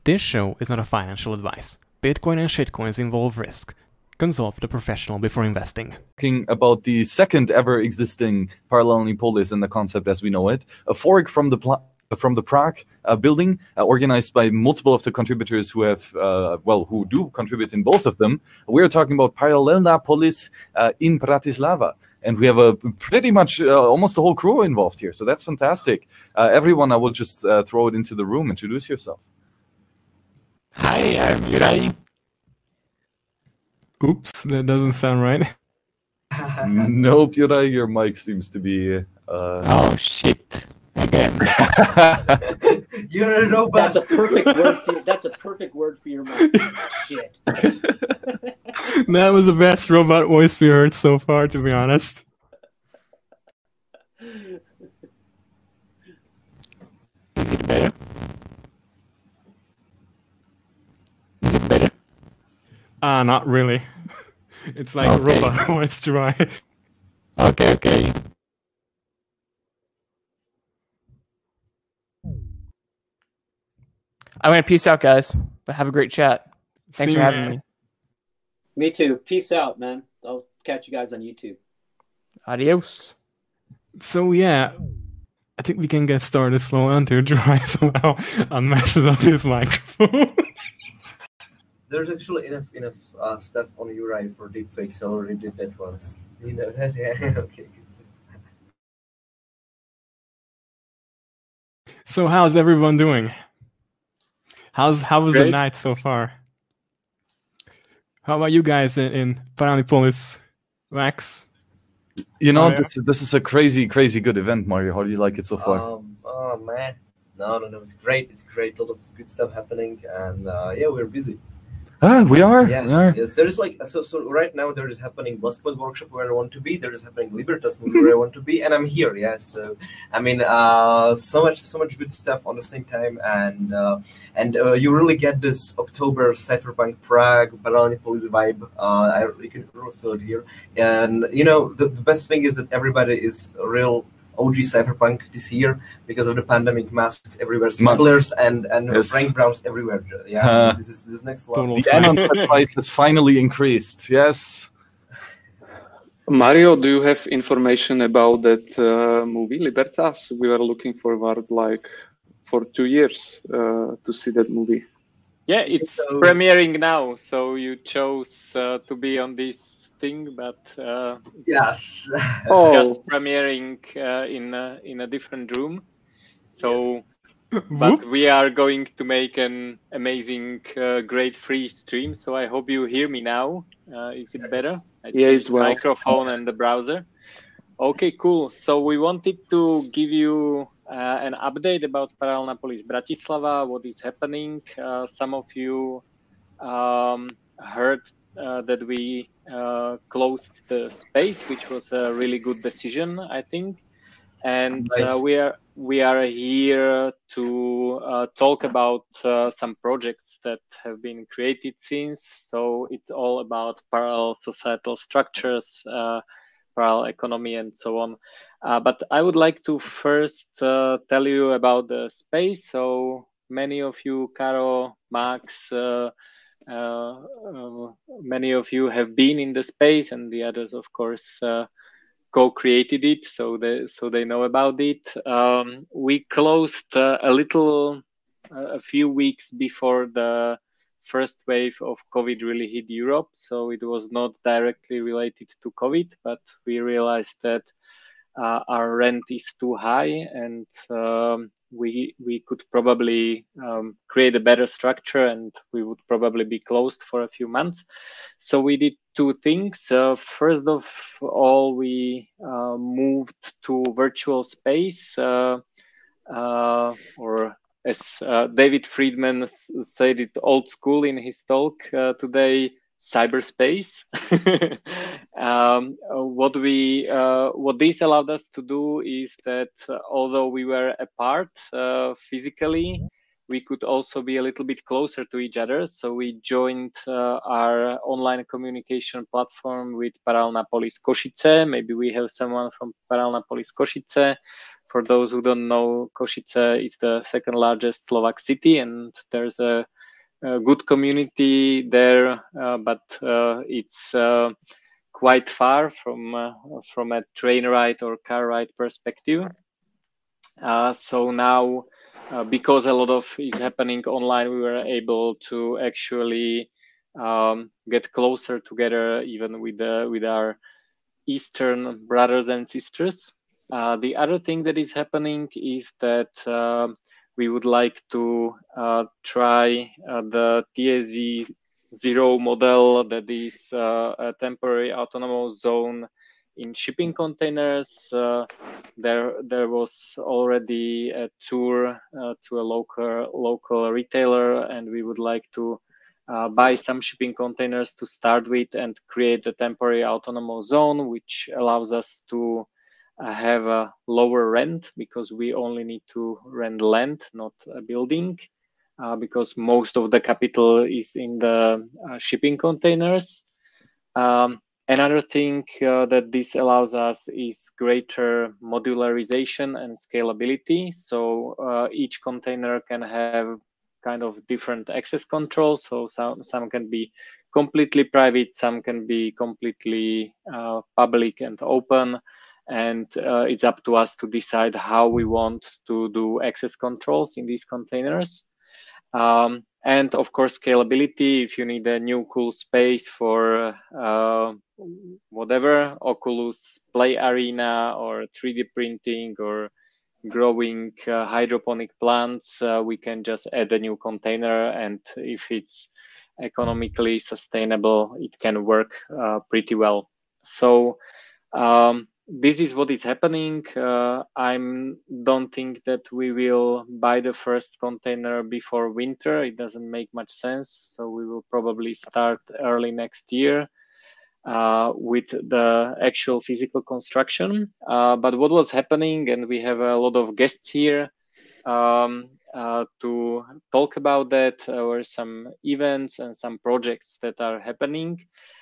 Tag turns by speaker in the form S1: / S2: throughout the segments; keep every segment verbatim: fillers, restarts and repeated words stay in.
S1: This show is not a financial advice. Bitcoin and shitcoins involve risk. Consult with a professional before investing.
S2: Talking about the second ever existing Parallelní polis and the concept as we know it, a fork from the pl- from the Prague uh, building, uh, organized by multiple of the contributors who have, uh, well, who do contribute in both of them. We're talking about Parallelná polis uh, in Bratislava. And we have a pretty much uh, almost the whole crew involved here. So that's fantastic. Uh, everyone, I will just uh, throw it into the room. Introduce yourself.
S3: Hi, I'm Juraj.
S1: Oops, that doesn't sound right.
S2: Nope, Juraj, your mic seems to be... Uh...
S3: Oh, shit. Again.
S4: You're a robot.
S5: That's a perfect word for that's a perfect word for your mic. Shit.
S1: That was the best robot voice we heard so far, to be honest.
S3: Is it better? Is it better?
S1: Ah, not really. It's like
S3: Okay.
S1: robot voice to write.
S3: Okay, okay.
S6: I'm gonna peace out, guys. But have a great chat. Thanks
S1: See
S6: for
S1: you,
S6: having
S1: man.
S6: me.
S5: Me too. Peace out, man. I'll catch you guys on YouTube.
S6: Adios.
S1: So yeah, I think we can get started slow until Dry somehow unmesses up his microphone.
S4: There's actually enough enough uh, stuff on Juraj for deepfakes. I already did that once. You know that? Yeah. Okay. Good.
S1: So how's everyone doing? How's how was the
S3: Great.
S1: night so far? How about you guys in, in Parallelní polis, Max?
S2: You know,
S1: Mario?
S2: this, this is a crazy, crazy good event, Mario. How do you like it so far?
S4: Um, oh man, no, no, no. It's great. It's great. A lot of good stuff happening, and uh, yeah, we're busy.
S2: ah, we are?
S4: Yes,
S2: We are.
S4: yes. There is like so. So right now there is happening basketball workshop where I want to be. There is happening Libertas movie where I want to be, and I'm here. Yeah. So I mean, uh, so much, so much good stuff on the same time, and uh, and uh, you really get this October Cypherpunk Prague Parallelní polis vibe. Uh, I you can really feel it here, and you know the, the best thing is that everybody is a real O G Cypherpunk this year because of the pandemic. Masks everywhere, smugglers and and
S2: Yes.
S4: Frank Browns everywhere. Yeah,
S2: Uh,
S4: this is this next one.
S1: Total
S2: The
S1: Fine.
S2: anon price has finally increased. Yes.
S7: Mario, do you have information about that uh, movie, Libertas? We were looking forward like for two years uh, to see that movie.
S3: Yeah, it's
S4: So-
S3: premiering now, so you chose uh, to be on this thing, but uh,
S4: Yes.
S7: Oh,
S3: just premiering uh, in a, in a different room. So, but we are going to make an amazing, uh, great free stream. So I hope you hear me now. Uh, is it better? I
S7: Yeah,
S3: changed
S7: it's well.
S3: microphone and the browser. Okay, cool. So we wanted to give you uh, an update about Parallelná polis Bratislava, what is happening. Uh, some of you um, heard uh, that we uh, closed the space, which was a really good decision, I think. And uh,
S4: Nice.
S3: we are we are here to uh, talk about uh, some projects that have been created since. So it's all about parallel societal structures, uh, parallel economy, and so on. Uh, but I would like to first uh, tell you about the space. So many of you, Caro, Max, uh, uh, uh, many of you have been in the space, and the others, of course, uh, co-created it, so they so they know about it. Um, we closed uh, a little, uh, a few weeks before the first wave of COVID really hit Europe. So it was not directly related to COVID, but we realized that uh, our rent is too high, and um, we we could probably um, create a better structure, and we would probably be closed for a few months. So we did two things. Uh, first of all, we uh, moved to virtual space, uh, uh, or as uh, David Friedman s- said it old school in his talk uh, today, cyberspace. um, uh, what we uh, what this allowed us to do is that uh, although we were apart uh, physically, we could also be a little bit closer to each other. So we joined uh, our online communication platform with Parallelná polis Košice. Maybe we have someone from Parallelná polis Košice. for those who don't know, Košice is the second largest Slovak city, and there's a, a good community there, uh, but uh, it's uh, quite far from uh, from a train ride or car ride perspective. Uh, so now, uh, because a lot of is happening online, we were able to actually um, get closer together, even with the, with our Eastern brothers and sisters. Uh, the other thing that is happening is that uh, we would like to uh, try uh, the T S Z zero model, that is uh, a temporary autonomous zone in shipping containers. Uh, there, there was already a tour uh, to a local local retailer, and we would like to uh, buy some shipping containers to start with and create a temporary autonomous zone, which allows us to uh, have a lower rent, because we only need to rent land, not a building, uh, because most of the capital is in the uh, shipping containers. Um, Another thing uh, that this allows us is greater modularization and scalability. So uh, each container can have kind of different access controls. So some, some can be completely private, some can be completely uh, public and open. And uh, it's up to us to decide how we want to do access controls in these containers. Um, and of course, scalability. If you need a new cool space for uh, whatever, Oculus Play Arena or three D printing or growing uh, hydroponic plants, uh, we can just add a new container, and if it's economically sustainable, it can work uh, pretty well. So um, this is what is happening. Uh, I don't think that we will buy the first container before winter. It doesn't make much sense. So we will probably start early next year uh, with the actual physical construction. Uh, but what was happening, and we have a lot of guests here um, uh, to talk about that, uh, were some events and some projects that are happening.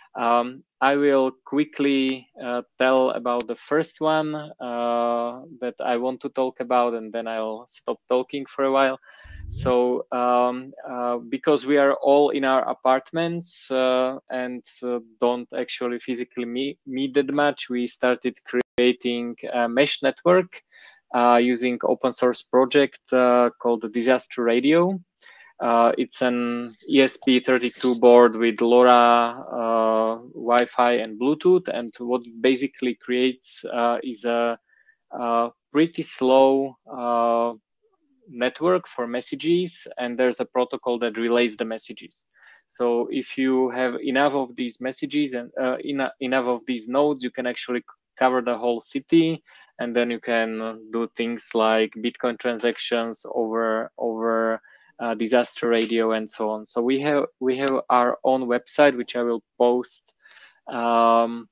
S3: Um, I will quickly uh, tell about the first one uh, that I want to talk about, and then I'll stop talking for a while. So um, uh, because we are all in our apartments uh, and uh, don't actually physically meet, meet that much, we started creating a mesh network uh, using open source project uh, called the Disaster Radio. Uh, it's an E S P thirty-two board with LoRa, uh, Wi-Fi, and Bluetooth. And what it basically creates uh, is a, a pretty slow uh, network for messages. And there's a protocol that relays the messages. So if you have enough of these messages and uh, enough, enough of these nodes, you can actually cover the whole city. And then you can do things like Bitcoin transactions over over. Uh, disaster radio and so on. So we have we have our own website, which I will post. Um,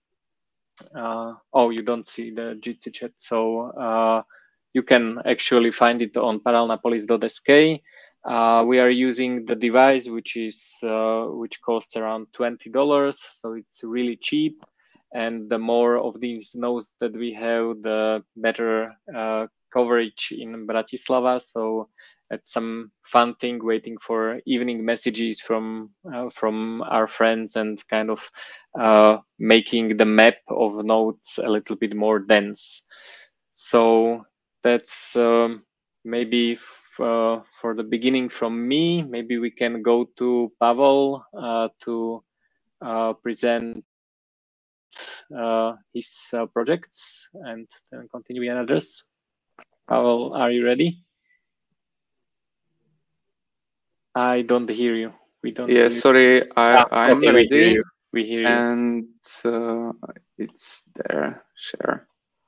S3: uh, oh, you don't see the G T chat, so uh, you can actually find it on parallelnapolis dot S K. Uh, we are using the device, which is uh, which costs around twenty dollars, so it's really cheap. And the more of these nodes that we have, the better uh, coverage in Bratislava. So it's some fun thing, waiting for evening messages from uh, from our friends, and kind of uh, making the map of nodes a little bit more dense. So that's um, maybe f uh, for the beginning from me. Maybe we can go to Pavel uh, to uh, present uh, his uh, projects, and then continue with others. Pavel, are you ready? I don't hear you. We don't.
S7: Yeah, sorry, I,
S3: ah,
S7: I'm
S3: okay,
S7: ready.
S3: We hear you. We hear you.
S7: And uh, it's there. Share.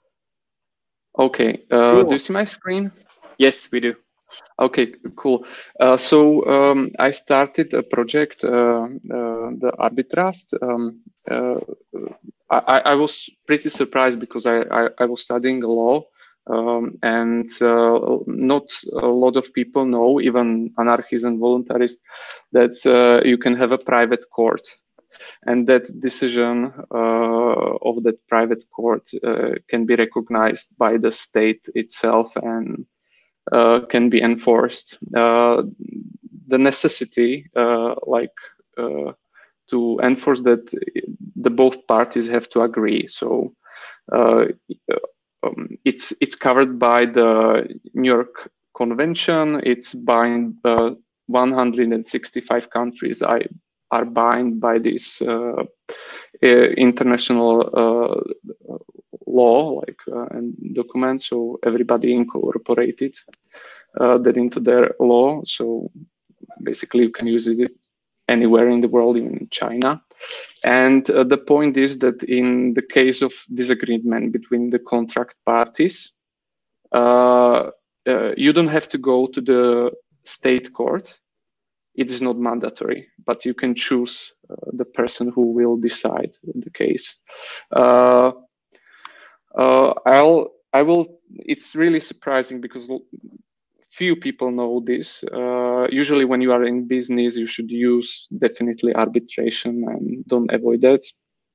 S7: Okay. Uh,
S3: Cool.
S7: Do you see my screen?
S3: Yes, we do.
S7: Okay, cool. Uh, so um, I started a project, uh, uh, the Arbitrast. Um, uh, I, I was pretty surprised because I, I, I was studying law. Um, and uh, not a lot of people know, even anarchists and voluntarists, that uh, you can have a private court. and that decision uh, of that private court uh, can be recognized by the state itself and uh, can be enforced. Uh, the necessity, uh, like uh, to enforce that, the both parties have to agree. So uh, um, it's it's covered by the New York Convention. It's bind uh, one hundred sixty-five countries I, are bound by this uh, uh, international uh, law, like uh, and documents. So everybody incorporated uh, that into their law. So basically, you can use it anywhere in the world, even in China. And uh, the point is that in the case of disagreement between the contract parties, uh, uh, you don't have to go to the state court. It is not mandatory, but you can choose uh, the person who will decide the case. Uh, uh, I'll, I will. It's really surprising because few people know this. Uh, usually, when you are in business, you should use definitely arbitration and don't avoid that.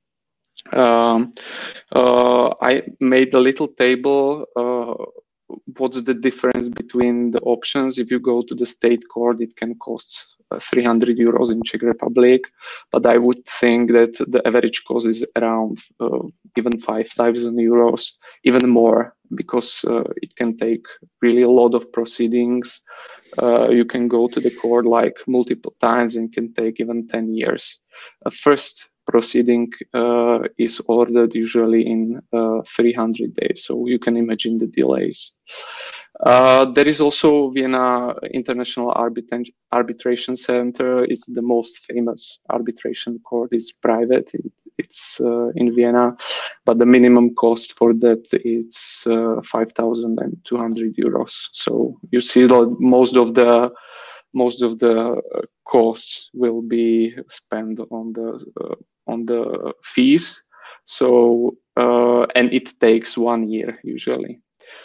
S7: Um, uh, I made a little table. Uh, what's the difference between the options? If you go to the state court, it can cost uh, three hundred euros in Czech Republic, but I would think that the average cost is around uh, even five thousand euros, even more, because uh, it can take really a lot of proceedings. Uh, you can go to the court like multiple times and can take even ten years. Uh, first proceeding uh, is ordered usually in uh, three hundred days, so you can imagine the delays. Uh, there is also Vienna International Arbitra- Arbitration Center. It's the most famous arbitration court. It's private. It, it's uh, in Vienna, but the minimum cost for that is uh, five thousand two hundred euros. So you see that most of the most of the costs will be spent on the uh, on the fees. So uh, and it takes one year usually.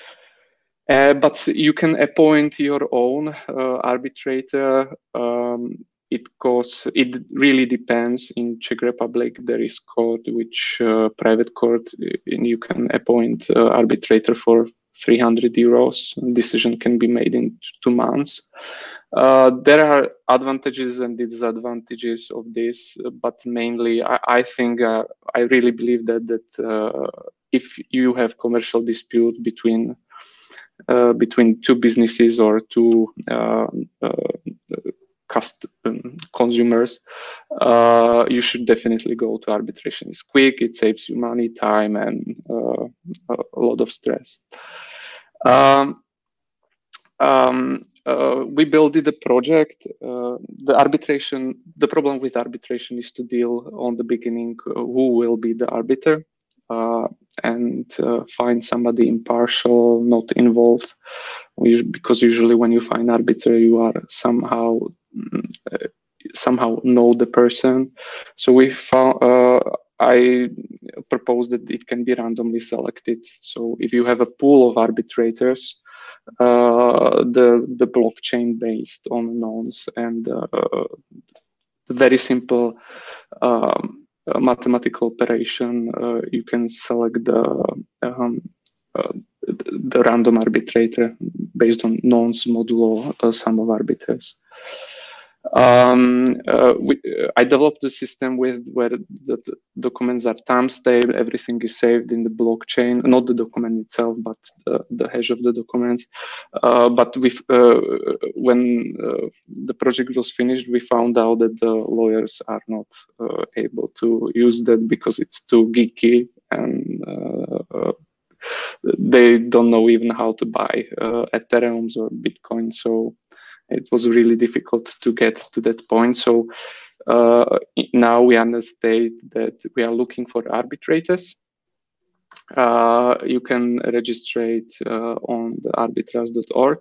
S7: Uh, but you can appoint your own uh, arbitrator. Um, it costs. It really depends. In Czech Republic, there is court, which uh, private court, and you can appoint uh, arbitrator for three hundred euros. Decision can be made in two months. Uh, there are advantages and disadvantages of this, but mainly, I, I think uh, I really believe that that uh, if you have commercial dispute between Uh, between two businesses or two uh, uh, cust- um, consumers, uh, you should definitely go to arbitration. It's quick, it saves you money, time, and uh, a lot of stress. Um, um, uh, we built the project. Uh, the arbitration, the problem with arbitration is to deal on the beginning uh, who will be the arbiter. Uh, and uh, find somebody impartial, not involved, because usually when you find arbiter, you are somehow uh, somehow know the person. So we found. Uh, I propose that it can be randomly selected. So if you have a pool of arbitrators, uh, the the blockchain based on nonce and uh, the very simple. Um, Uh, mathematical operation, uh, you can select the um, uh, the random arbitrator based on nonce modulo uh, sum of arbiters. Um, uh, we, uh, I developed a system with where the, the documents are time-stamped, everything is saved in the blockchain, not the document itself, but the, the hash of the documents. Uh, but with, uh, when uh, the project was finished, we found out that the lawyers are not uh, able to use that because it's too geeky and uh, uh, they don't know even how to buy uh, Ethereum or Bitcoin. So it was really difficult to get to that point. So uh, now we understand that we are looking for arbitrators. Uh, you can register uh, on the arbitras dot org,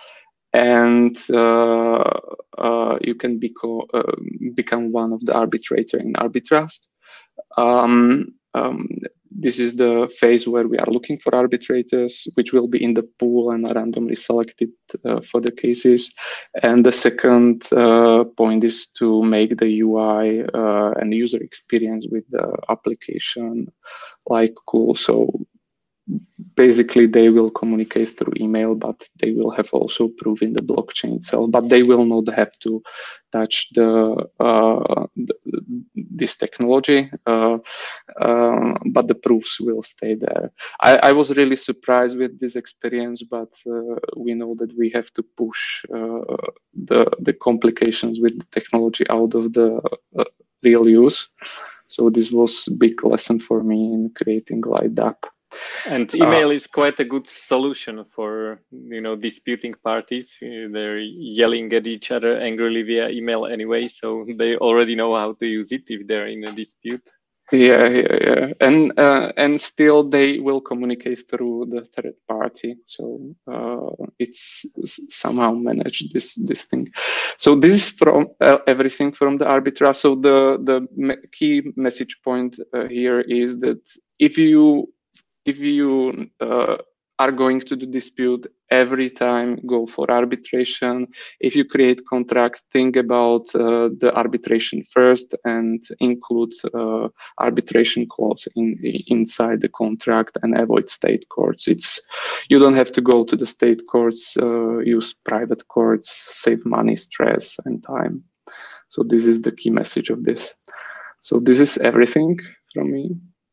S7: and uh, uh, you can beco- uh, become one of the arbitrators in Arbitrast. Um, um, this is the phase where we are looking for arbitrators, which will be in the pool and are randomly selected uh, for the cases. And the second uh, point is to make the U I uh, and user experience with the application like cool. So basically they will communicate through email, but they will have also proof in the blockchain itself, but they will not have to touch the, uh, the this technology, uh, uh, but the proofs will stay there. I, I was really surprised with this experience, but uh, we know that we have to push uh, the, the complications with the technology out of the uh, real use. So this was a big lesson for me in creating LightDApp.
S3: And email uh, is quite a good solution for, you know, disputing parties. They're yelling at each other angrily via email anyway, so they already know how to use it if they're in a dispute.
S7: Yeah, yeah, yeah. And uh, and still they will communicate through the third party. So uh, it's somehow managed this this thing. So this is from uh, everything from the Arbitra. So the the me key message point uh, here is that if you If you uh, are going to the dispute, every time go for arbitration. If you create contract, think about uh, the arbitration first and include uh, arbitration clause in, inside the contract and avoid state courts. It's you don't have to go to the state courts, uh, use private courts, save money, stress, and time. So this is the key message of this. So this is everything from me.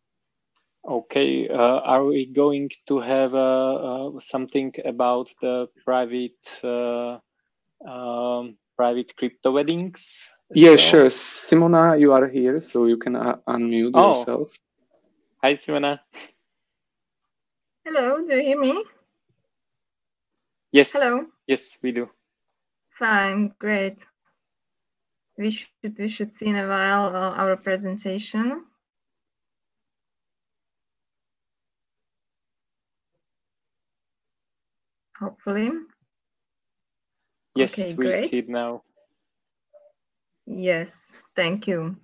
S3: Okay, uh, are we going to have uh, uh, something about the private uh, um, private crypto weddings?
S7: Yeah, well? Sure. Simona, you are here, so you can uh, unmute oh. yourself.
S3: Hi, Simona.
S8: Hello, do you hear me?
S3: Yes.
S8: Hello.
S3: Yes, we do.
S8: Fine, great. We should we should see in a while uh, our presentation. Hopefully.
S3: Yes,
S8: okay,
S3: we
S8: great.
S3: see it now.
S8: Yes, thank you.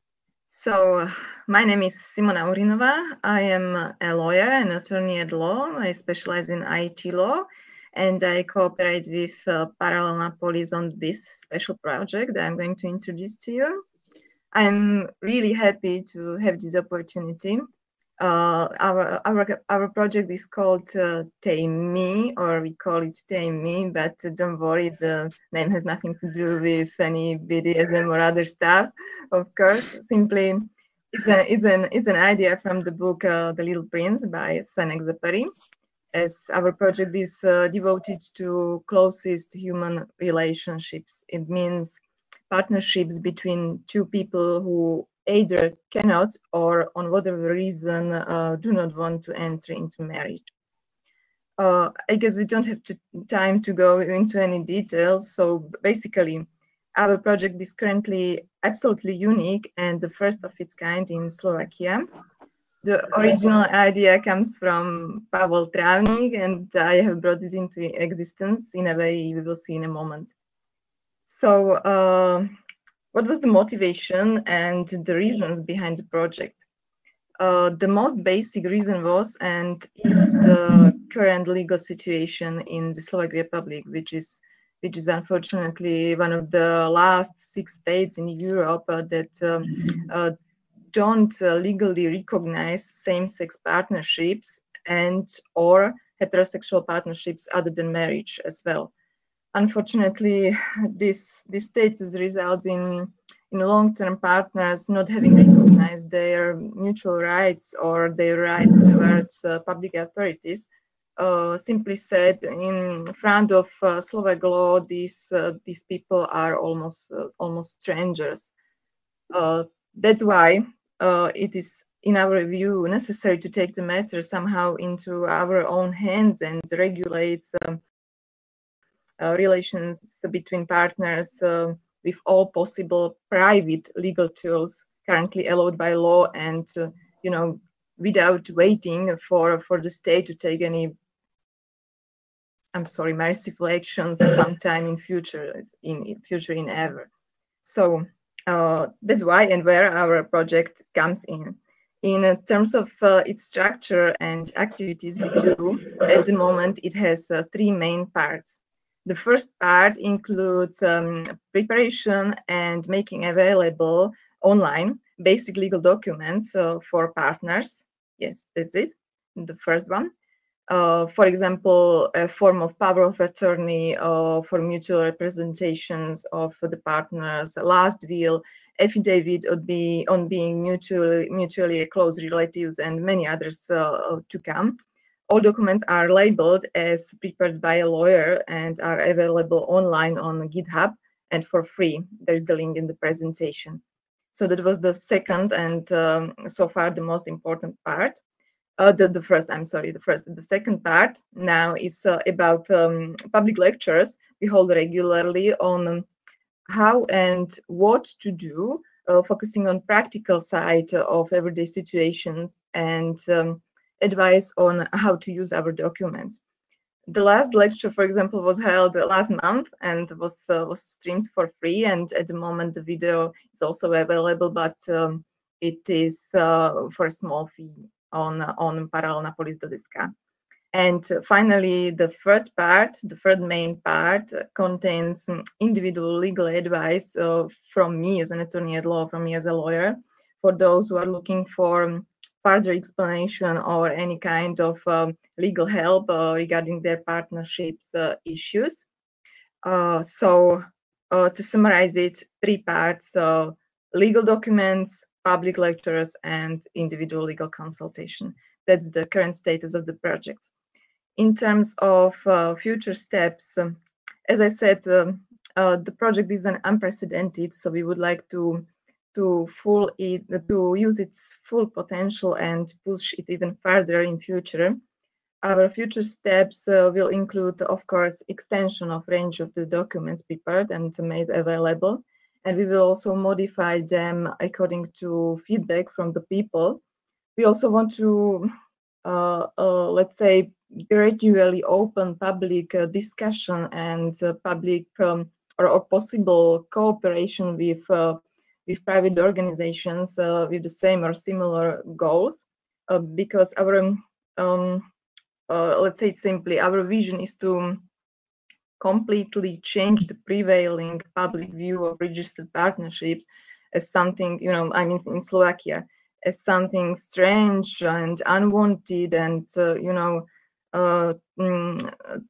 S8: So, my name is Simona Urinova. I am a lawyer and attorney at law. I specialize in I T law, and I cooperate with uh, Parallel Police on this special project that I'm going to introduce to you. I'm really happy to have this opportunity. Uh, our, our, our project is called uh, Tame Me, or we call it Tame Me, but uh, don't worry, the name has nothing to do with any B D S M or other stuff, of course. Simply, it's, a, it's, an, it's an idea from the book uh, The Little Prince by Saint-Exupéry, as our project is uh, devoted to closest human relationships. It means partnerships between two people who either cannot or on whatever reason uh, do not want to enter into marriage. Uh, I guess we don't have to, time to go into any details. So basically, our project is currently absolutely unique and the first of its kind in Slovakia. The original idea comes from Pavel Travnik, and I have brought it into existence in a way we will see in a moment. So, uh, what was the motivation and the reasons behind the project? Uh, the most basic reason was and is the current legal situation in the Slovak Republic, which is which is unfortunately one of the last six states in Europe uh, that um, uh, don't uh, legally recognize same-sex partnerships and or heterosexual partnerships other than marriage as well. Unfortunately, this this status results in in long-term partners not having recognized their mutual rights or their rights towards uh, public authorities. Uh, simply said, in front of uh, Slovak law, these uh, these people are almost uh, almost strangers. Uh, that's why uh, it is, in our view, necessary to take the matter somehow into our own hands and regulate um, Uh, relations between partners uh, with all possible private legal tools currently allowed by law, and uh, you know, without waiting for for the state to take any, I'm sorry, merciful actions sometime in future, in future in ever. So uh, that's why and where our project comes in. in terms of uh, its structure and activities we do, at the moment it has uh, three main parts. The first part includes um, preparation and making available online basic legal documents uh, for partners. Yes, that's it, the first one. Uh, for example, a form of power of attorney uh, for mutual representations of the partners, last will, affidavit on, be, on being mutually, mutually close relatives, and many others uh, to come. All documents are labeled as prepared by a lawyer and are available online on GitHub and for free. There's the link in the presentation. So that was the second and um, so far the most important part. Uh, the, the first, I'm sorry, the first. The second part now is uh, about um, public lectures we hold regularly on um, how and what to do, uh, focusing on practical side of everyday situations and um, advice on how to use our documents. The last lecture, for example, was held last month and was uh, was streamed for free. And at the moment, the video is also available, but um, it is uh, for a small fee on on paralelnapolis dot s k. And finally, the third part, the third main part, uh, contains individual legal advice uh, from me as an attorney at law, from me as a lawyer, for those who are looking for um, further explanation or any kind of um, legal help uh, regarding their partnerships uh, issues. Uh, so uh, to summarize it, three parts, uh, legal documents, public lectures, and individual legal consultation. That's the current status of the project. In terms of uh, future steps, um, as I said, um, uh, the project is an unprecedented, so we would like to to full it to use its full potential and push it even further in future. Our future steps uh, will include, of course, extension of range of the documents prepared and made available, and we will also modify them according to feedback from the people. We also want to, uh, uh, let's say, gradually open public uh, discussion and uh, public um, or, or possible cooperation with uh, with private organizations uh, with the same or similar goals, uh, because our um, uh, let's say it simply, our vision is to completely change the prevailing public view of registered partnerships as something, you know, I mean, in Slovakia, as something strange and unwanted, and uh, you know, uh, mm,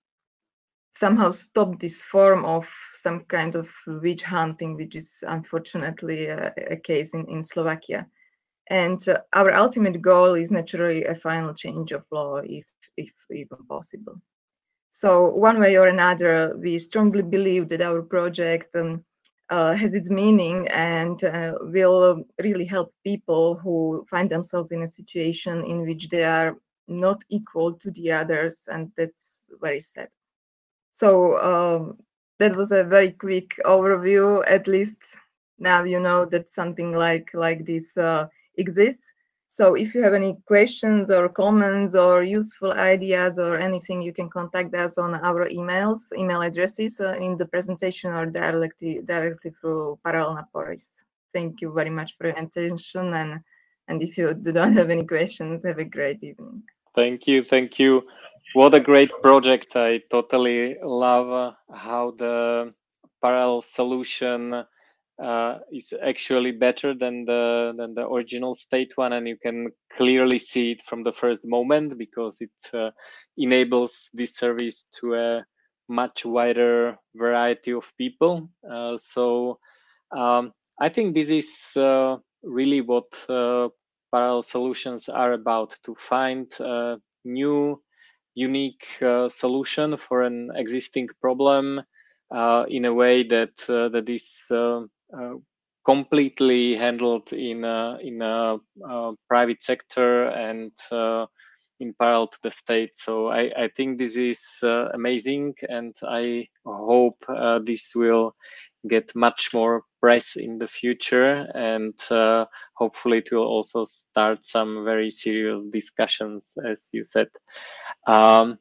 S8: somehow stop this form of some kind of witch hunting, which is unfortunately a, a case in, in Slovakia. And uh, our ultimate goal is naturally a final change of law, if, if even possible. So one way or another, we strongly believe that our project um, uh, has its meaning and uh, will really help people who find themselves in a situation in which they are not equal to the others, and that's very sad. So um, that was a very quick overview. At least now you know that something like like this uh, exists. So if you have any questions or comments or useful ideas or anything, you can contact us on our emails, email addresses uh, in the presentation, or directly directly through Paralelnapolis. Thank you very much for your attention, and and if you do not have any questions, have a great evening.
S3: Thank you, thank you. What a great project. I totally love uh, how the parallel solution uh, is actually better than the than the original state one, and you can clearly see it from the first moment, because it uh, enables this service to a much wider variety of people. Uh, so um, I think this is uh, really what uh, parallel solutions are about, to find a new unique uh, solution for an existing problem uh, in a way that uh, that is uh, uh, completely handled in a, in a, uh, private sector and uh, in parallel to the state. So I, I think this is uh, amazing, and I hope uh, this will get much more press in the future, and uh, hopefully it will also start some very serious discussions, as you said. Um,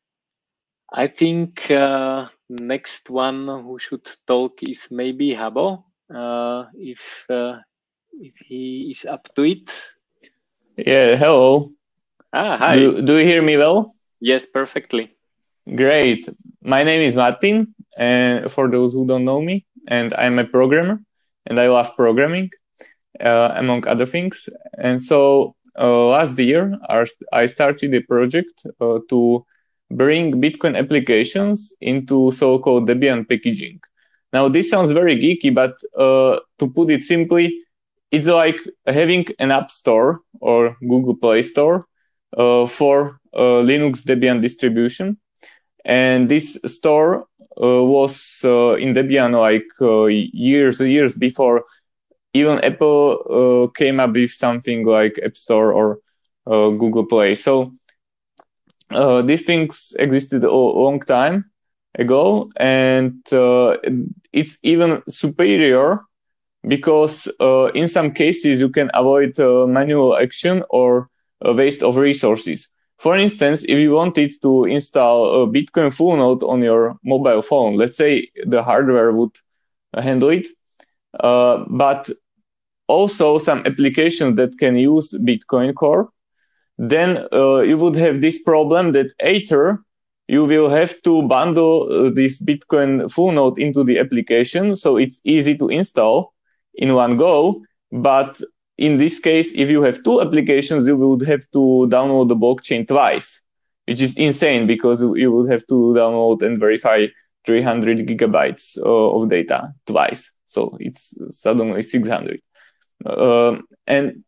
S3: I think uh, next one who should talk is maybe Habo, uh, if uh, if he is up to it.
S9: Yeah, hello.
S3: Ah, hi.
S9: Do, do you hear me well?
S3: Yes, perfectly.
S9: Great. My name is Martin, and for those who don't know me, and I'm a programmer, and I love programming, uh, among other things. And so uh, last year, I started a project uh, to bring Bitcoin applications into so-called Debian packaging. Now, this sounds very geeky, but uh, to put it simply, it's like having an App Store or Google Play Store uh, for uh, Linux Debian distribution. And this store uh, was uh, in Debian like uh, years years before even Apple uh, came up with something like App Store or uh, Google Play. So uh, these things existed a long time ago, and uh, it's even superior because uh, in some cases you can avoid uh, manual action or a waste of resources. For instance, if you wanted to install a Bitcoin full node on your mobile phone, let's say the hardware would handle it, uh, but also some applications that can use Bitcoin Core, then uh, you would have this problem that either you will have to bundle uh, this Bitcoin full node into the application, so it's easy to install in one go, but in this case, if you have two applications, you would have to download the blockchain twice, which is insane because you would have to download and verify three hundred gigabytes uh, of data twice. So it's suddenly six hundred. Uh, and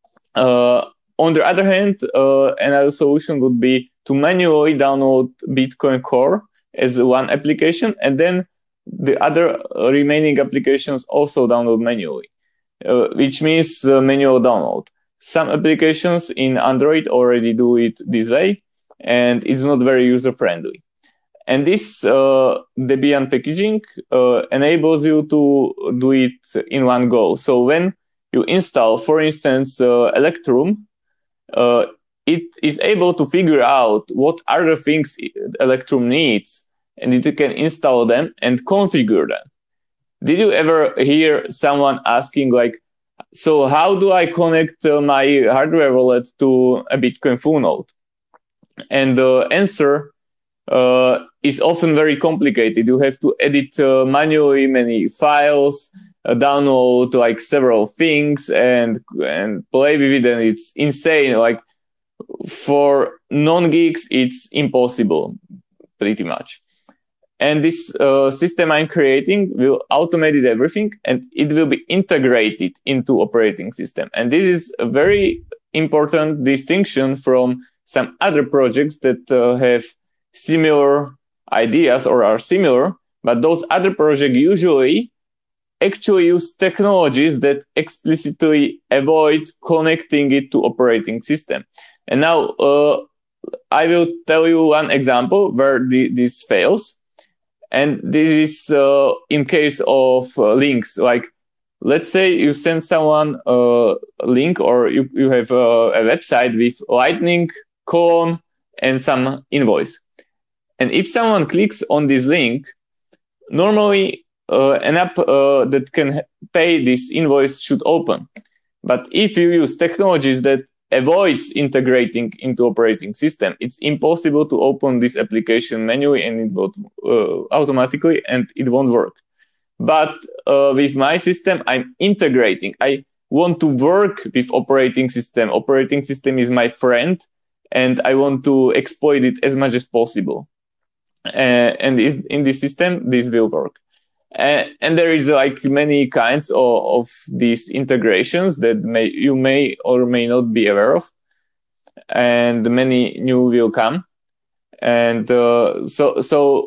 S9: uh, on the other hand, uh, another solution would be to manually download Bitcoin Core as one application, and then the other remaining applications also download manually. Uh, which means uh, manual download. Some applications in Android already do it this way, and it's not very user-friendly. And this uh, Debian packaging uh, enables you to do it in one go. So when you install, for instance, uh, Electrum, uh, it is able to figure out what other things Electrum needs, and it can install them and configure them. Did you ever hear someone asking like, so how do I connect uh, my hardware wallet to a Bitcoin full node? And the answer uh, is often very complicated. You have to edit uh, manually many files, uh, download like several things and, and play with it. And it's insane. Like for non-geeks, it's impossible pretty much. And this uh, system I'm creating will automate everything, and it will be integrated into operating system. And this is a very important distinction from some other projects that uh, have similar ideas or are similar, but those other projects usually actually use technologies that explicitly avoid connecting it to operating system. And now uh, I will tell you one example where the, this fails. And this is uh, in case of uh, links. Like, let's say you send someone uh, a link, or you, you have uh, a website with Lightning, colon, and some invoice. And if someone clicks on this link, normally uh, an app uh, that can pay this invoice should open. But if you use technologies that avoids integrating into operating system, it's impossible to open this application manually and it will uh, automatically, and it won't work. But uh, with my system, I'm integrating. I want to work with operating system. Operating system is my friend, and I want to exploit it as much as possible. Uh, and in this system, this will work. Uh, and there is like many kinds of, of these integrations that may, you may or may not be aware of, and many new will come. And uh, so, so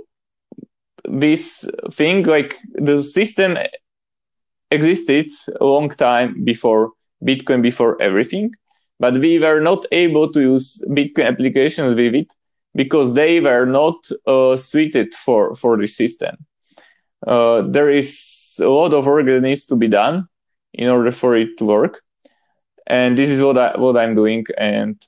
S9: this thing, like the system existed a long time before Bitcoin, before everything, but we were not able to use Bitcoin applications with it because they were not uh, suited for, for the system. Uh, there is a lot of work that needs to be done in order for it to work. And this is what I, what I'm doing and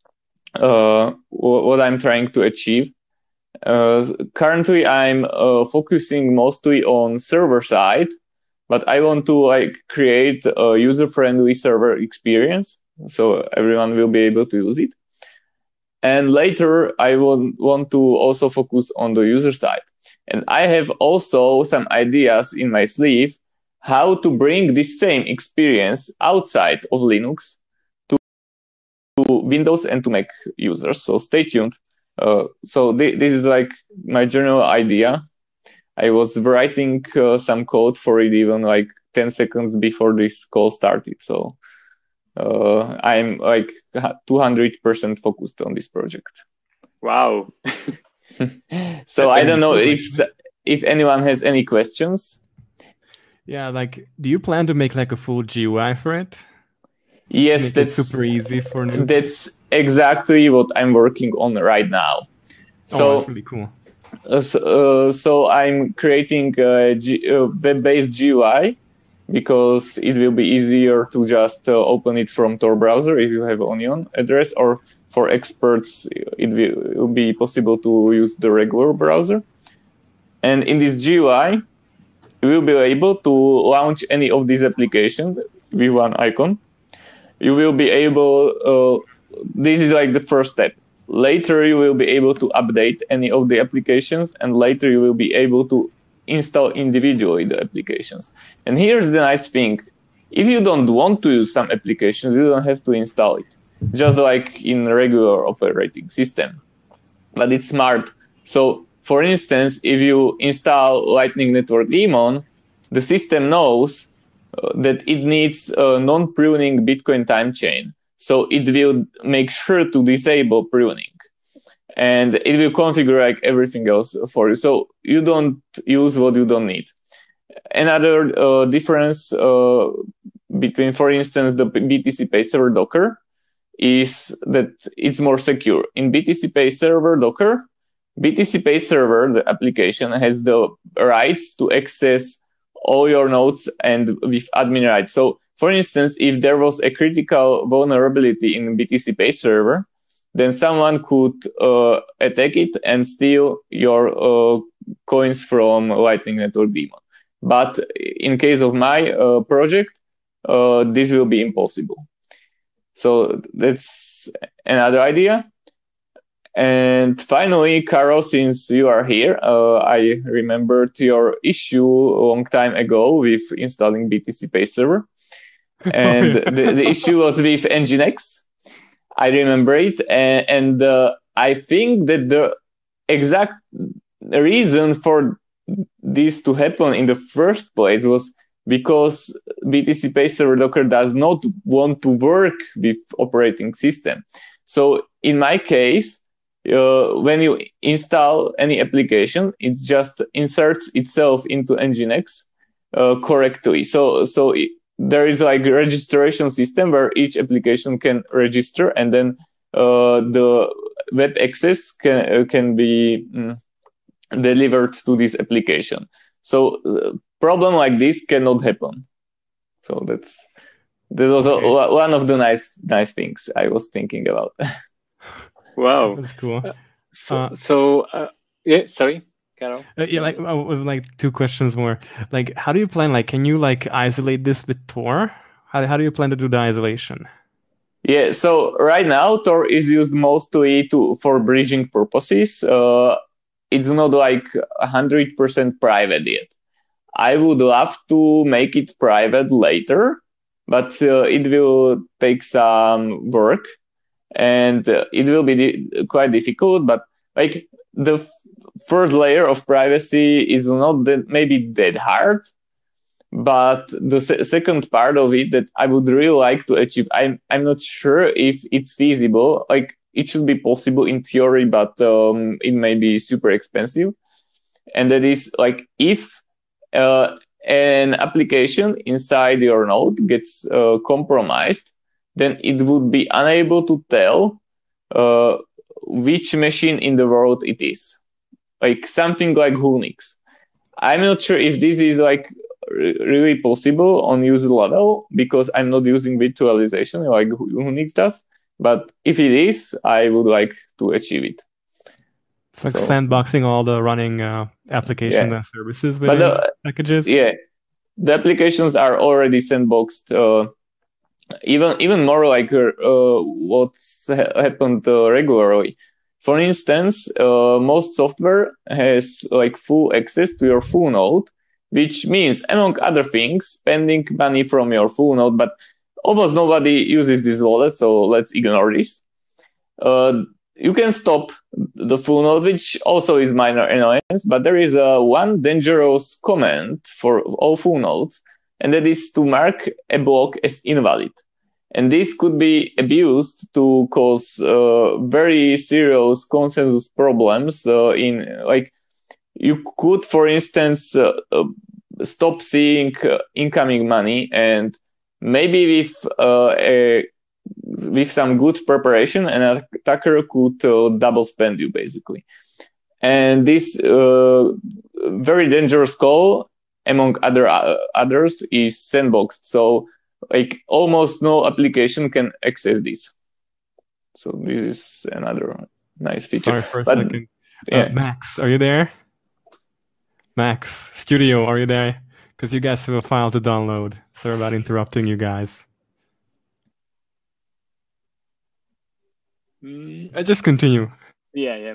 S9: uh, what I'm trying to achieve. Uh, currently, I'm uh, focusing mostly on server side, but I want to like create a user-friendly server experience so everyone will be able to use it. And later, I will want to also focus on the user side. And I have also some ideas in my sleeve how to bring this same experience outside of Linux to, to Windows and to Mac users. So stay tuned. Uh, so th- this is like my general idea. I was writing uh, some code for it even like ten seconds before this call started. So uh, I'm like two hundred percent focused on this project.
S3: Wow.
S9: So
S3: That's
S9: I don't know
S1: cool,
S9: if if anyone has any questions.
S1: Yeah, like, do you plan to make like a full G U I for it?
S9: Yes,
S1: Make
S9: that's
S1: it super easy for noobs?
S9: That's exactly what I'm working on right now. So,
S1: oh, that's really cool.
S9: Uh, so, uh, so I'm creating a G- uh, web-based G U I because it will be easier to just uh, open it from Tor browser if you have Onion address, or for experts, it will, it will be possible to use the regular browser. And in this G U I, you will be able to launch any of these applications with one icon. You will be able, uh, this is like the first step. Later, you will be able to update any of the applications, and later you will be able to install individually the applications. And here's the nice thing. If you don't want to use some applications, you don't have to install it, just like in a regular operating system. But it's smart. So, for instance, if you install Lightning Network Daemon, the system knows uh, that it needs a non-pruning Bitcoin time chain. So it will make sure to disable pruning, and it will configure like everything else for you. So you don't use what you don't need. Another uh, difference uh, between, for instance, the B T C Pay Server Docker is that it's more secure. In B T C Pay Server Docker, B T C Pay Server, the application, has the rights to access all your nodes and with admin rights. So, for instance, if there was a critical vulnerability in B T C Pay Server, then someone could uh, attack it and steal your uh, coins from Lightning Network Daemon. But in case of my uh, project, uh, this will be impossible. So that's another idea. And finally, Caro, since you are here, uh, I remembered your issue a long time ago with installing B T C Pay Server. And the, the issue was with Nginx. I remember it. And, and uh, I think that the exact reason for this to happen in the first place was because B T C Pay Server Docker does not want to work with operating system. So in my case, uh, when you install any application, it just inserts itself into Nginx uh, correctly. So, so it, there is like a registration system where each application can register, and then uh, the web access can uh, can be mm, delivered to this application. So uh, problem like this cannot happen. So that's that was okay. a, one of the nice nice things I was thinking about.
S3: Wow,
S1: that's cool.
S3: Uh, so, uh, so uh, yeah, sorry.
S1: Uh, yeah, like uh, with like two questions more. Like, how do you plan? Like, can you like isolate this with Tor? How how do you plan to do the isolation?
S9: Yeah, so right now Tor is used mostly to for bridging purposes. Uh, it's not like a hundred percent private yet. I would love to make it private later, but uh, it will take some work, and uh, it will be di- quite difficult. But like the first layer of privacy is not that maybe that hard, but the se- second part of it that I would really like to achieve, I'm I'm not sure if it's feasible. Like it should be possible in theory, but um, it may be super expensive. And that is like if uh, an application inside your node gets uh, compromised, then it would be unable to tell uh, which machine in the world it is. Like something like Unix. I'm not sure if this is like r- really possible on user level because I'm not using virtualization like Unix does. But if it is, I would like to achieve it.
S1: It's like
S9: so,
S1: sandboxing all the running uh, applications
S9: yeah.
S1: and services within
S9: the,
S1: packages.
S9: Yeah, the applications are already sandboxed uh, even even more like uh, what's ha- happened uh, regularly. For instance, uh, most software has like full access to your full node, which means, among other things, spending money from your full node. But almost nobody uses this wallet, so let's ignore this. Uh, you can stop the full node, which also is minor annoyance, but there is a one dangerous command for all full nodes, and that is to mark a block as invalid. And this could be abused to cause uh, very serious consensus problems. Uh, in like, you could, for instance, uh, uh, stop seeing uh, incoming money, and maybe with uh, a with some good preparation, an attacker could uh, double spend you, basically. And this uh, very dangerous call, among other uh, others, is sandboxed. So, like, almost no application can access this. So this is another nice feature.
S1: Sorry for a
S9: but,
S1: second.
S9: Yeah.
S1: Uh, Max, are you there? Max, Studio, are you there? Because you guys have a file to download. Sorry about interrupting you guys.
S3: Mm.
S1: I just continue.
S3: Yeah, yeah.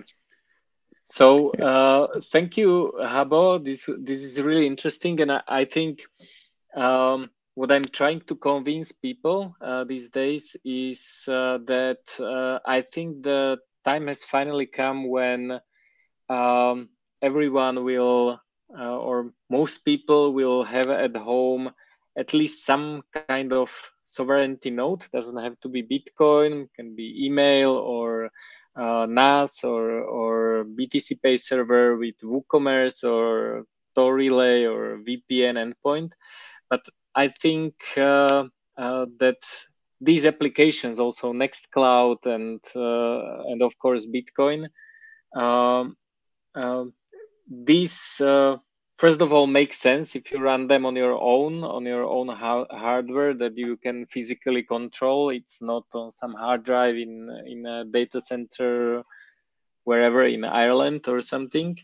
S3: So uh, thank you, Habo. This this is really interesting, and I, I think um, what I'm trying to convince people uh, these days is uh, that uh, I think the time has finally come when um, everyone will, uh, or most people will have at home at least some kind of sovereignty node. Doesn't have to be Bitcoin, can be email or uh, N A S or or B T C Pay server with WooCommerce or Tor Relay or V P N endpoint. But I think uh, uh, that these applications, also Nextcloud and uh, and of course Bitcoin, um, uh, these uh, first of all make sense if you run them on your own, on your own ha- hardware that you can physically control. It's not on some hard drive in in a data center wherever in Ireland or something.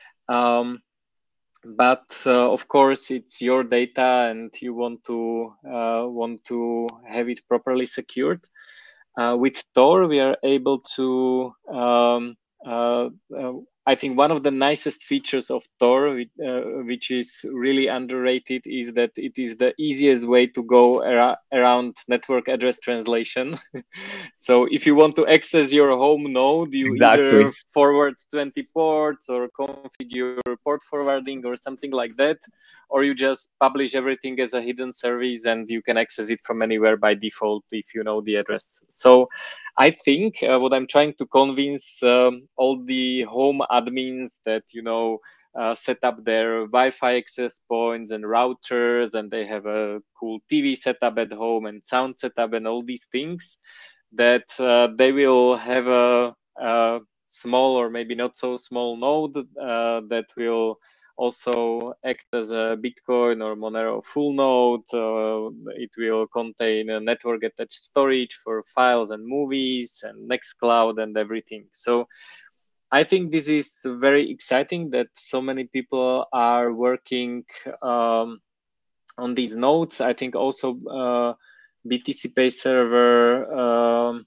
S3: Um, but uh, of course, it's your data, and you want to uh, want to have it properly secured. Uh, with Tor, we are able to. Um, uh, uh, I think one of the nicest features of Tor, uh, which is really underrated, is that it is the easiest way to go ar- around network address translation. So if you want to access your home node, you
S9: Exactly.
S3: either forward twenty ports or configure port forwarding or something like that, or you just publish everything as a hidden service and you can access it from anywhere by default if you know the address. So I think uh, what I'm trying to convince um, all the home admins that, you know, uh, set up their Wi-Fi access points and routers, and they have a cool T V setup at home and sound setup and all these things, that uh, they will have a, a small or maybe not so small node uh, that will also act as a Bitcoin or Monero full node. Uh, it will contain a network attached storage for files and movies and Nextcloud and everything. So I think this is very exciting that so many people are working um, on these nodes. I think also uh, B T C Pay server, um,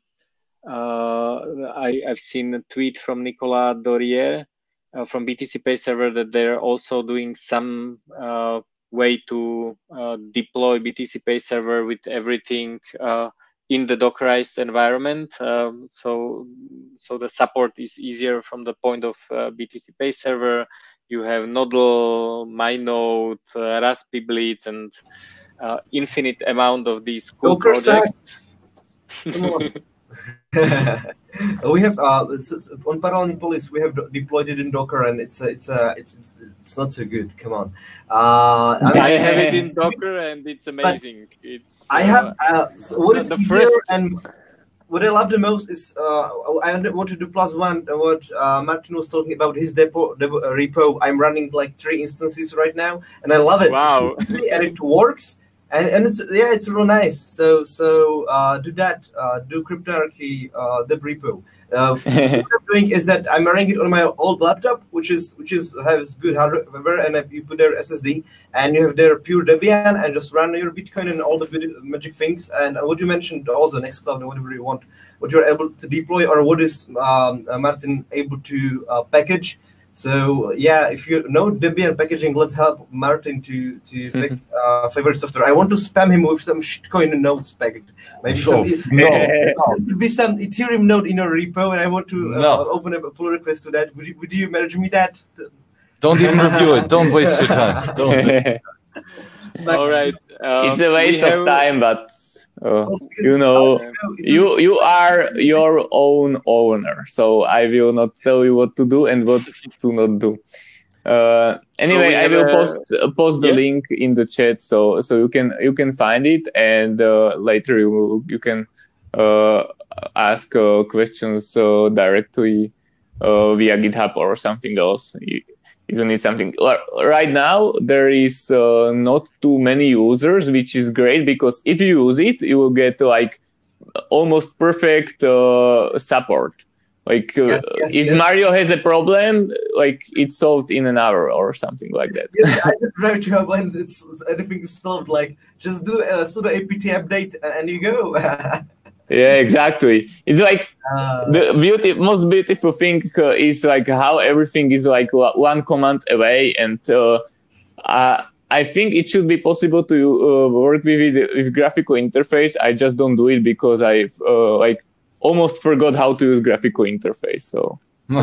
S3: uh, I, I've seen a tweet from Nicolas Dorier Uh, from B T C Pay server that they're also doing some uh, way to uh, deploy B T C Pay server with everything uh, in the Dockerized environment. Um, so, so the support is easier from the point of uh, B T C Pay server. You have Nodl, MyNode, uh, Raspberry Blitz, and uh, infinite amount of these cool
S4: Docker
S3: projects.
S4: Come on. We have uh, on Parallel Police. We have deployed it in Docker, and it's uh, it's uh, it's it's it's not so good. Come on, uh, I,
S3: I have it in Docker, and it's amazing. It's uh,
S4: I have uh, so what is
S3: the
S4: easier
S3: first...
S4: and what I love the most is uh, I want to do plus one. What uh, Martin was talking about his depot, depot uh, repo. I'm running like three instances right now, and I love it.
S3: Wow,
S4: and it works. And, and it's yeah, it's real nice. So so uh, do that. Uh, do Cryptarchy uh, the repo. Uh, so what I'm doing is that I'm running it on my old laptop, which is which is has good hardware, and you put their S S D, and you have their pure Debian, and just run your Bitcoin and all the good magic things. And what you mentioned also Nextcloud and whatever you want, what you're able to deploy, or what is um, uh, Martin able to uh, package. So yeah, if you know Debian packaging, let's help Martin to to pick uh, favorite software. I want to spam him with some shitcoin nodes packaged. Maybe
S2: So,
S4: some,
S2: no,
S4: there could be some Ethereum node in your repo, and I want to uh,
S2: No.
S4: open up a pull request to that. Would you, would you manage me that?
S2: don't even review it. Don't waste your time. Don't.
S3: All right. Um,
S9: It's a
S3: we
S9: waste of
S3: have-
S9: time, but uh,
S4: Because,
S9: you know,
S4: uh, it
S9: you
S4: was-
S9: you are your own owner, so I will not tell you what to do and what to not do. Uh, anyway,
S3: we
S9: I
S3: have
S9: will
S3: a-
S9: post uh, post the
S3: Yeah.
S9: link in the chat, so so you can you can find it, and uh, later you you can uh, ask uh, questions uh, directly uh, via GitHub or something else. You, if you need something. Well, right now there is uh, not too many users, which is great because if you use it, you will get like almost perfect uh, support. Like uh,
S4: Yes, yes,
S9: if
S4: yes.
S9: Mario has a problem, like it's solved in an hour or something like that.
S4: Yes, I just wrote you up when it's, it's anything solved. Like just do a sudo apt update and you go.
S9: Yeah, exactly. It's like
S4: uh,
S9: the beauty, most beautiful thing uh, is like how everything is like wa- one command away, and uh, uh, I think it should be possible to uh, work with it with graphical interface. I just don't do it because I uh, like almost forgot how to use graphical interface. So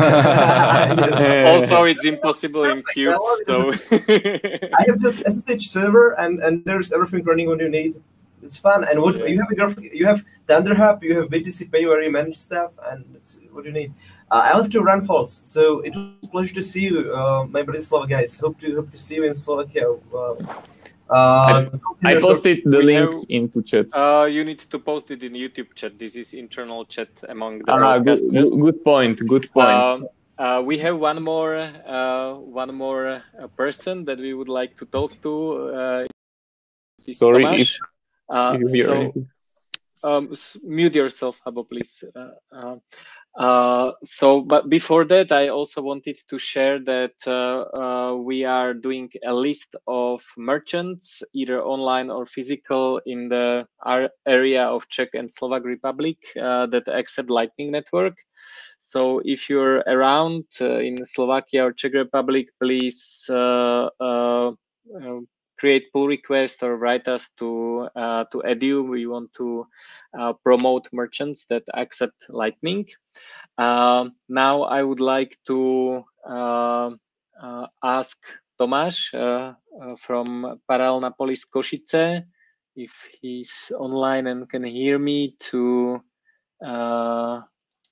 S3: Also, it's impossible in
S4: Perfect.
S3: Cube.
S4: I love it.
S3: So
S4: I have just S S H server and, and there's everything running when you need. It's fun. And what
S3: Yeah.
S4: you have a graphic, you have ThunderHub, you have B T C Pay where you manage stuff, and it's what you need. Uh, I love to run false, so it was a pleasure to see you, uh, my Bratislava guys. Hope to hope to see you in Slovakia. Uh, uh,
S9: I posted the
S3: We
S9: link
S3: have-
S9: into chat.
S3: uh, you need to post it in YouTube chat. This is internal chat among the
S9: Ah, good,
S3: broadcasters.
S9: good, good point. Good point.
S3: Um, uh, we have one more uh, one more uh, person that we would like to talk to. Uh, is
S9: Sorry
S3: Tomáš.
S9: if,
S3: Uh,
S9: if you hear
S3: so
S9: anything.
S3: um, s- mute yourself, Habo, please. Uh, uh, uh, so, but before that, I also wanted to share that uh, uh, we are doing a list of merchants, either online or physical, in the ar- area of Czech and Slovak Republic uh, that accept Lightning Network. So, if you're around uh, in Slovakia or Czech Republic, please uh, uh, uh, create pull request or write us to uh, to edu. We want to uh, promote merchants that accept Lightning. Um, now I would like to uh, uh, ask Tomáš uh, uh, from Parallel Napolis Košice if he's online and can hear me to uh,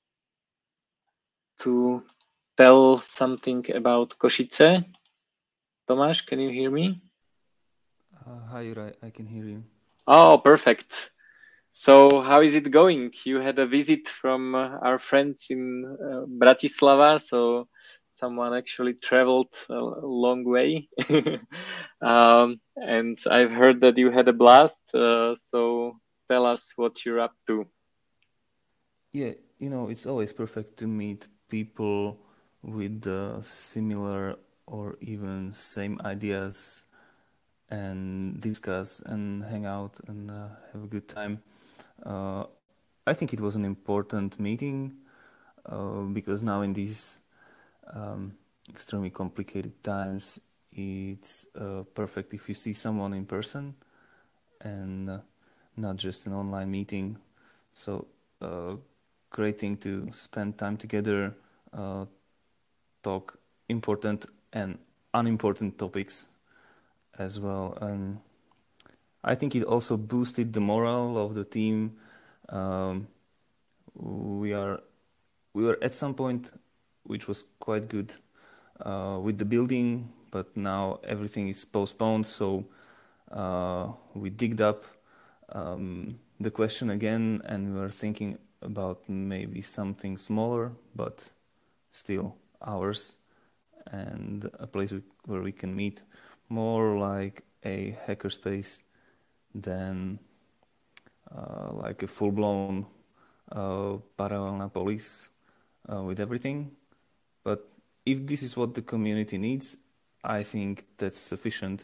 S3: to tell something about Košice. Tomáš, can you hear me?
S10: Uh, hi, Juraj, I can hear you.
S3: Oh, perfect. So, how is it going? You had a visit from uh, our friends in uh, Bratislava, so someone actually traveled a long way. um, and I've heard that you had a blast. Uh, so, tell us what you're up to.
S10: Yeah, you know, it's always perfect to meet people with uh, similar or even same ideas and discuss and hang out and uh, have a good time. Uh, I think it was an important meeting uh, because now in these um, extremely complicated times, it's uh, perfect if you see someone in person and uh, not just an online meeting. So, uh, great thing to spend time together, uh, talk important and unimportant topics as well. And I think it also boosted the morale of the team. Um, we are we were at some point, which was quite good uh, with the building, but now everything is postponed. So uh, we digged up um, the question again, and we were thinking about maybe something smaller, but still ours, and a place where we can meet, more like a hackerspace than uh, like a full-blown uh, Parallel Napolis. uh, with everything. But if this is what the community needs, I think that's sufficient.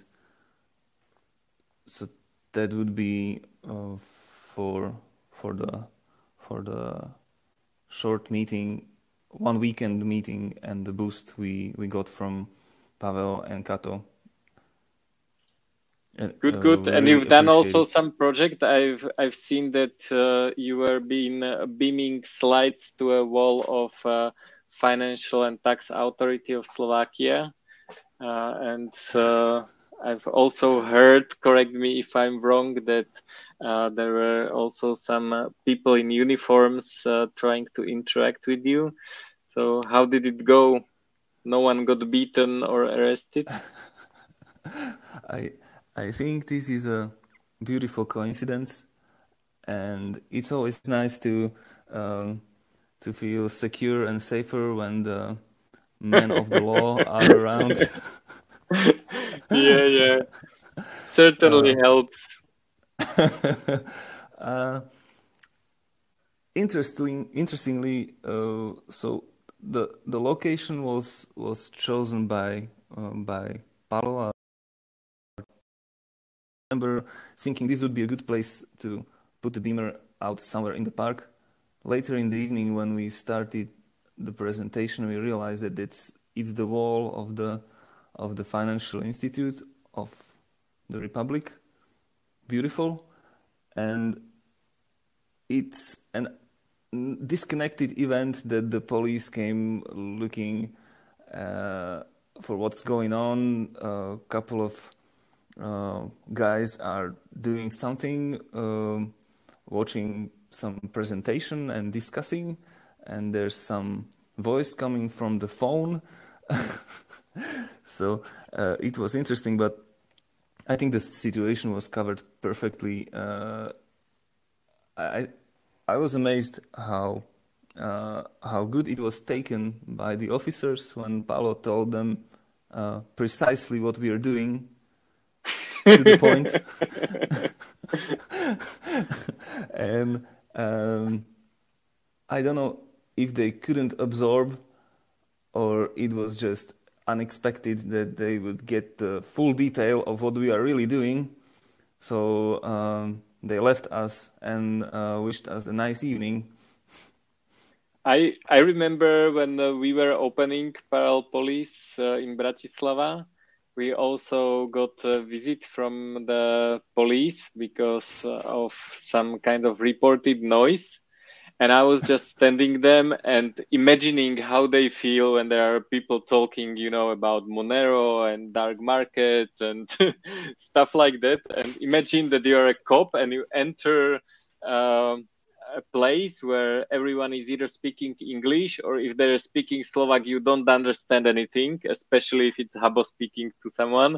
S10: So that would be uh, for for the for the short meeting, one weekend meeting, and the boost we we got from Pavel and Kato.
S3: Good,
S10: uh,
S3: good. And
S10: really
S3: you've done also
S10: appreciated.
S3: some project. I've I've seen that uh, you were being uh, beaming slides to a wall of uh, Financial and Tax Authority of Slovakia, uh, and uh, I've also heard, correct me if I'm wrong, that uh, there were also some uh, people in uniforms uh, trying to interact with you. So how did it go? No one got beaten or arrested?
S10: I I think this is a beautiful coincidence, and it's always nice to um, to feel secure and safer when the men of the law are around.
S3: Yeah, yeah, certainly
S10: Uh,
S3: helps.
S10: uh, interesting, interestingly, uh, so the the location was was chosen by um, by Paolo. I remember thinking this would be a good place to put the beamer out somewhere in the park. Later in the evening, when we started the presentation, we realized that it's it's the wall of the of the Financial Institute of the Republic. Beautiful, and it's an disconnected event that the police came looking uh, for what's going on. A couple of uh, guys are doing something, um, watching some presentation and discussing, and there's some voice coming from the phone. So uh, it was interesting, but I think the situation was covered perfectly. Uh, I I was amazed how uh, how good it was taken by the officers when Paolo told them uh, precisely what we are doing, to the point. And um, I don't know if they couldn't absorb, or it was just unexpected that they would get the full detail of what we are really doing. So um, they left us and uh, wished us a nice evening.
S3: I I remember when uh, we were opening Parallel Police uh, in Bratislava, we also got a visit from the police because uh, of some kind of reported noise. And I was just standing them and imagining how they feel when there are people talking, you know, about Monero and dark markets and stuff like that. And imagine that you're a cop and you enter um, a place where everyone is either speaking English, or if they're speaking Slovak, you don't understand anything, especially if it's Habo speaking to someone.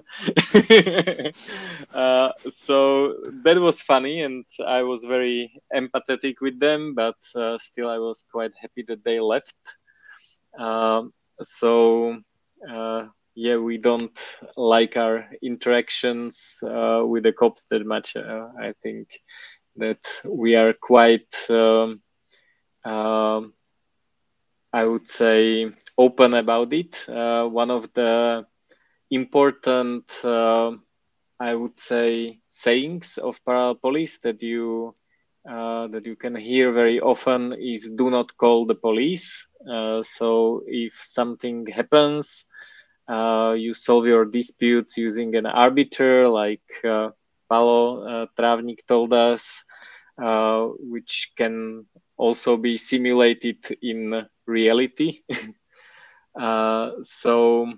S3: uh, so that was funny, and I was very empathetic with them, but uh, still I was quite happy that they left. Um, so uh, yeah, we don't like our interactions uh, with the cops that much. Uh, I think that we are quite, um, uh, I would say, open about it. Uh, one of the important, uh, I would say, sayings of Parallel Police that you uh, that you can hear very often is "Do not call the police." Uh, so if something happens, uh, you solve your disputes using an arbiter, like uh, Paolo uh, Travnik told us, uh, which can also be simulated in reality. uh, so,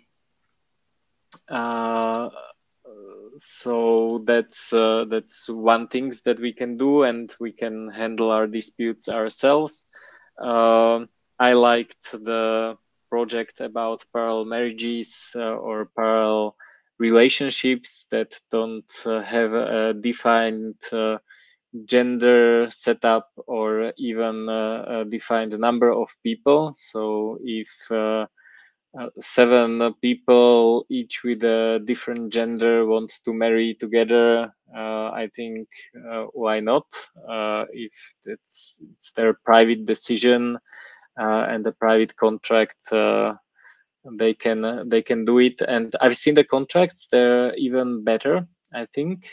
S3: uh, so that's uh, that's one thing that we can do, and we can handle our disputes ourselves. Uh, I liked the project about parallel marriages uh, or parallel relationships that don't uh, have a defined uh, gender setup or even uh, a defined number of people. So if uh, uh, seven people, each with a different gender, want to marry together, uh, I think uh, why not? Uh, if it's, it's their private decision, uh, and the private contract, uh, they can they can do it. And I've seen the contracts; they're even better, I think,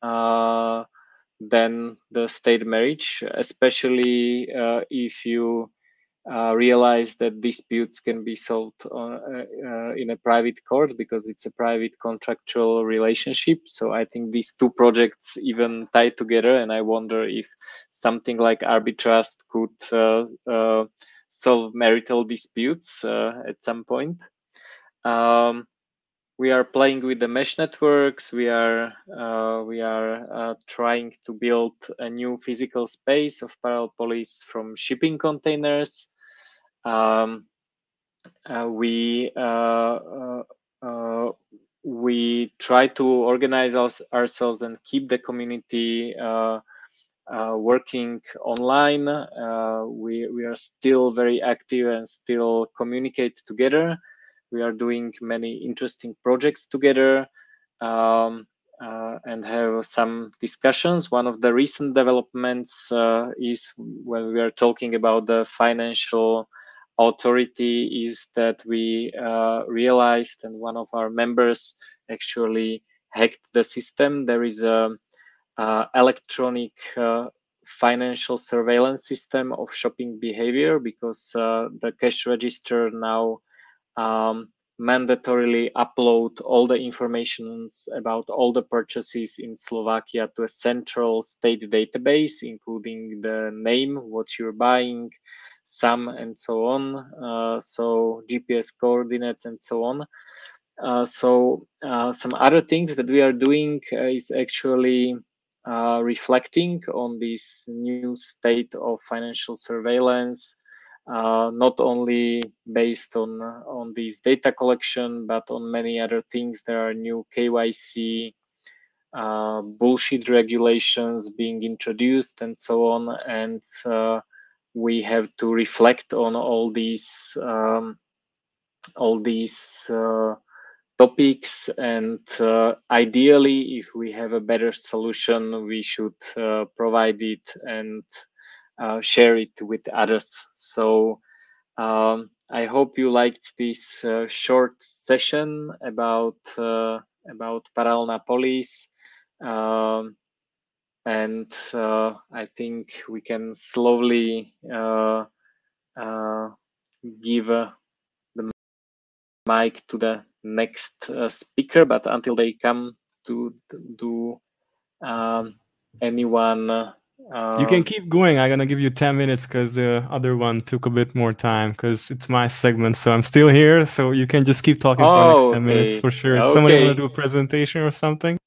S3: uh, than the state marriage, especially uh, if you uh, realize that disputes can be solved on, uh, uh, in a private court, because it's a private contractual relationship. So I think these two projects even tie together, and I wonder if something like Arbitrust could uh, uh, solve marital disputes uh, at some point. Um, we are playing with the mesh networks. We are uh, we are uh, trying to build a new physical space of Parallel Polis from shipping containers. Um, uh, we uh, uh, uh, we try to organize us, ourselves and keep the community uh, uh, working online. Uh, we we are still very active and still communicate together. We are doing many interesting projects together, um, uh, and have some discussions. One of the recent developments uh, is when we are talking about the financial authority, is that we uh, realized, and one of our members actually hacked the system. There is a, a electronic uh, financial surveillance system of shopping behavior, because uh, the cash register now um, mandatorily upload all the information about all the purchases in Slovakia to a central state database, including the name, what you're buying, sum, and so on. Uh, so G P S coordinates and so on. Uh, so uh, some other things that we are doing uh, is actually uh, reflecting on this new state of financial surveillance. Uh, not only based on on these data collection, but on many other things. There are new K Y C uh, bullshit regulations being introduced and so on, and uh, we have to reflect on all these um, all these uh, topics, and uh, ideally, if we have a better solution, we should uh, provide it and Uh, share it with others. So um, I hope you liked this uh, short session about uh, about Paralelná Polis, um, and uh, I think we can slowly uh, uh, give uh, the mic to the next uh, speaker. But until they come, to do um, anyone? Uh,
S1: You can keep going. I'm gonna give you ten minutes because the other one took a bit more time because it's my segment. So I'm still here. So you can just keep talking
S3: oh,
S1: for the next ten
S3: okay.
S1: minutes for sure.
S3: Okay.
S1: Somebody wanna do a presentation or something?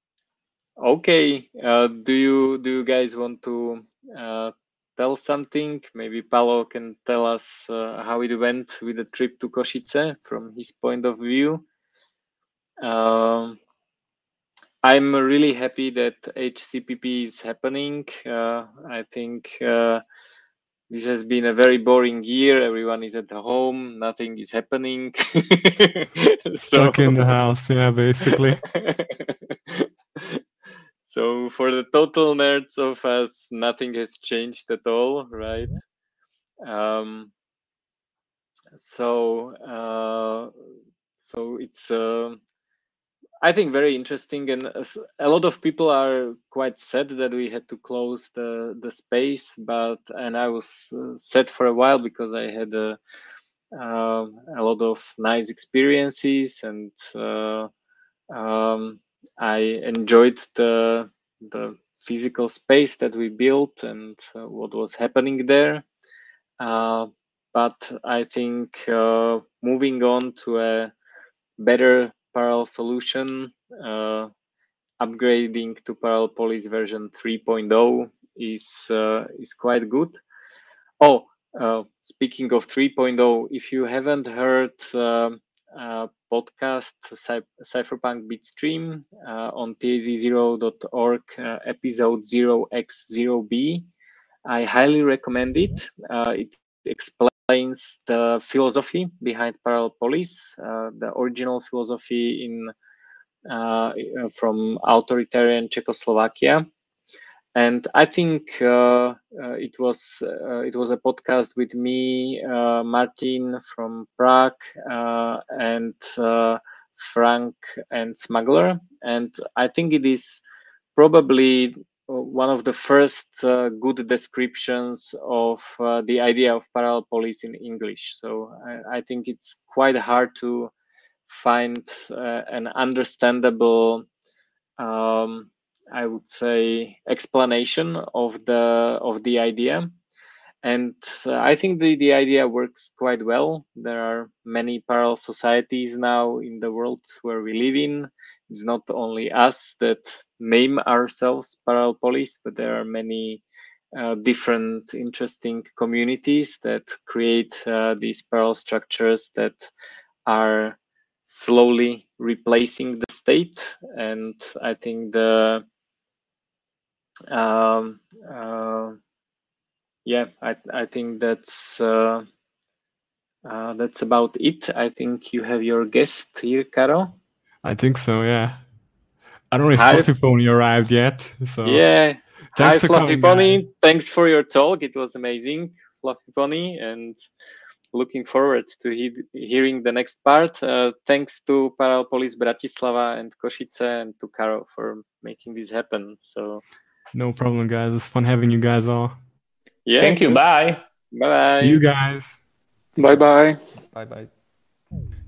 S3: Okay. Uh, do you do you guys want to uh, tell something? Maybe Paolo can tell us uh, how it went with the trip to Košice from his point of view. Um, I'm really happy that H C P P is happening. Uh, I think uh, this has been a very boring year. Everyone is at home. Nothing is happening. so,
S1: Stuck in the house, yeah, basically.
S3: So for the total nerds of us, nothing has changed at all, right? Um, so uh, so it's uh, I think very interesting, and a lot of people are quite sad that we had to close the the space. But and I was uh, sad for a while because I had a uh, a lot of nice experiences, and uh, um, I enjoyed the the physical space that we built and uh, what was happening there. Uh, but I think uh, moving on to a better Parallel solution, uh, upgrading to Parallel Polis version three point oh is uh, is quite good. Oh, uh, speaking of three point oh, if you haven't heard um, uh, podcast Cypherpunk Bitstream uh, on P A Z zero dot org, uh, episode zero x zero b, I highly recommend it. Uh, it explains the philosophy behind Parallel Polis, uh, the original philosophy in uh, from authoritarian Czechoslovakia. and I think uh, uh, it was uh, it was a podcast with me, uh, Martin from Prague, uh, and uh, Frank and Smuggler, and I think it is probably one of the first uh, good descriptions of uh, the idea of parallel police in English. So I, I think it's quite hard to find uh, an understandable, um, I would say, explanation of the of the idea. And uh, I think the, the idea works quite well. There are many parallel societies now in the world where we live in. It's not only us that name ourselves parallel police, but there are many uh, different interesting communities that create uh, these parallel structures that are slowly replacing the state. And I think the um, uh, yeah, I I think that's uh, uh, that's about it. I think you have your guest here, Caro.
S1: I think so. Yeah. I don't know if
S3: Hi.
S1: Fluffy Pony arrived yet. So
S3: Yeah.
S1: thanks
S3: Hi,
S1: for
S3: Fluffy
S1: coming,
S3: Pony.
S1: guys.
S3: Thanks for your talk. It was amazing, Fluffy Pony, and looking forward to he hearing the next part. Uh, thanks to Parallel Police Bratislava and Košice and to Caro for making this happen. So
S1: No problem, guys. It's fun having you guys all.
S3: yeah.
S9: Thank you. Bye.
S3: Bye bye.
S1: See you guys.
S7: Bye bye.
S10: Bye bye.